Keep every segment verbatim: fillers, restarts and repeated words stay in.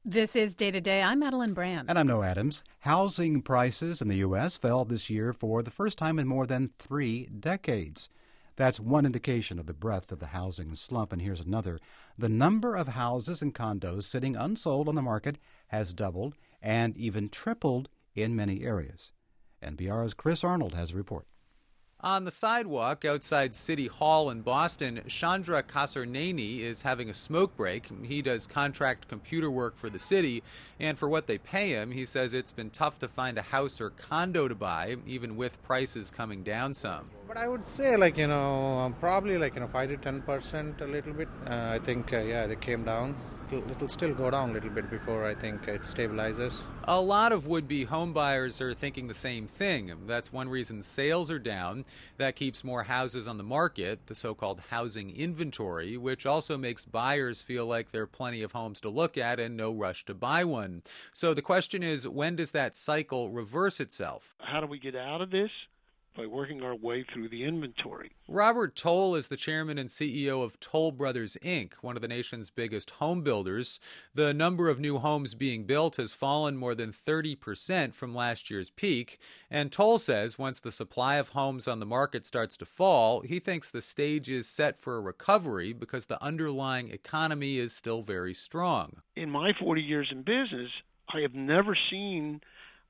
This is Day to Day. I'm Madeline Brand. And I'm Noah Adams. Housing prices in the U S fell this year for the first time in more than three decades. That's one indication of the breadth of the housing slump. And here's another. The number of houses and condos sitting unsold on the market has doubled and even tripled in many areas. N P R's Chris Arnold has a report. On the sidewalk outside City Hall in Boston, Chandra Kasarneni is having a smoke break. He does contract computer work for the city, and for what they pay him, he says it's been tough to find a house or condo to buy, even with prices coming down some. But I would say, like, you know, um, probably like, you know, five to ten percent a little bit. Uh, I think, uh, yeah, they came down. It'll, it'll still go down a little bit before I think it stabilizes. A lot of would-be home buyers are thinking the same thing. That's one reason sales are down. That keeps more houses on the market, the so-called housing inventory, which also makes buyers feel like there are plenty of homes to look at and no rush to buy one. So the question is, when does that cycle reverse itself? How do we get out of this? By working our way through the inventory. Robert Toll is the chairman and C E O of Toll Brothers, Incorporated, one of the nation's biggest home builders. The number of new homes being built has fallen more than thirty percent from last year's peak, and Toll says once the supply of homes on the market starts to fall, he thinks the stage is set for a recovery because the underlying economy is still very strong. In my forty years in business, I have never seen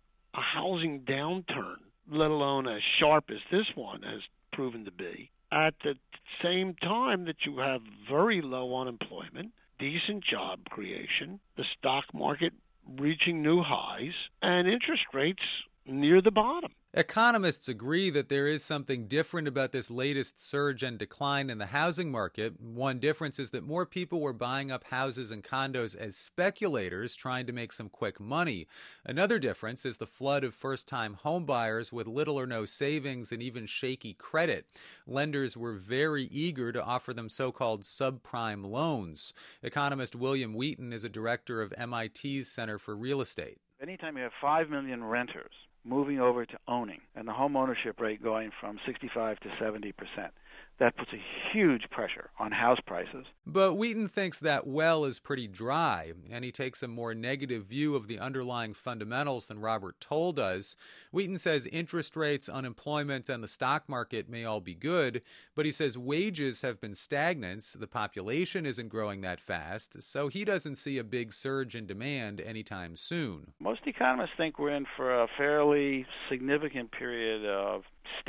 a housing downturn, let alone as sharp as this one has proven to be, at the same time that you have very low unemployment, decent job creation, the stock market reaching new highs, and interest rates near the bottom. Economists agree that there is something different about this latest surge and decline in the housing market. One difference is that more people were buying up houses and condos as speculators trying to make some quick money. Another difference is the flood of first-time home buyers with little or no savings and even shaky credit. Lenders were very eager to offer them so-called subprime loans. Economist William Wheaton is a director of M I T's Center for Real Estate. Anytime you have five million renters moving over to owning and the home ownership rate going from sixty-five to seventy percent, that puts a huge pressure on house prices. But Wheaton thinks that well is pretty dry, and he takes a more negative view of the underlying fundamentals than Robert Toll does. Wheaton says interest rates, unemployment, and the stock market may all be good, but he says wages have been stagnant, the population isn't growing that fast, so he doesn't see a big surge in demand anytime soon. Most economists think we're in for a fairly significant period of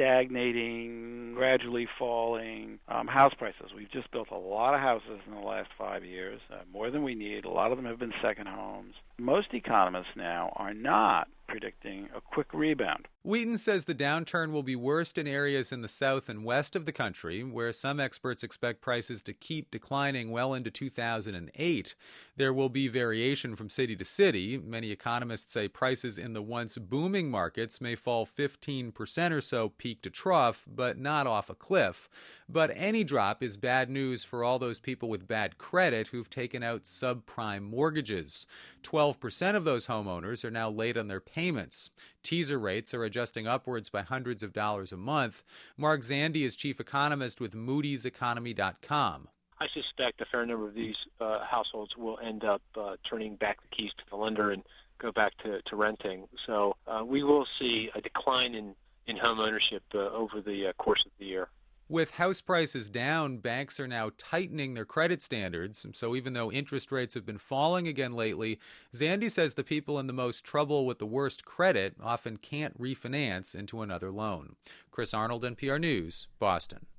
stagnating, gradually falling um, house prices. We've just built a lot of houses in the last five years, uh, more than we need. A lot of them have been second homes. Most economists now are not predicting a quick rebound. Wheaton says the downturn will be worst in areas in the south and west of the country, where some experts expect prices to keep declining well into two thousand eight. There will be variation from city to city. Many economists say prices in the once booming markets may fall fifteen percent or so peak to trough, but not off a cliff. But any drop is bad news for all those people with bad credit who've taken out subprime mortgages. twelve percent of those homeowners are now late on their payments. Teaser rates are adjusting upwards by hundreds of dollars a month. Mark Zandi is chief economist with Moody's Economy dot com. I suspect a fair number of these uh, households will end up uh, turning back the keys to the lender and go back to, to renting. So uh, we will see a decline in, in home ownership uh, over the uh, course of the year. With house prices down, banks are now tightening their credit standards. So even though interest rates have been falling again lately, Zandi says the people in the most trouble with the worst credit often can't refinance into another loan. Chris Arnold, N P R News, Boston.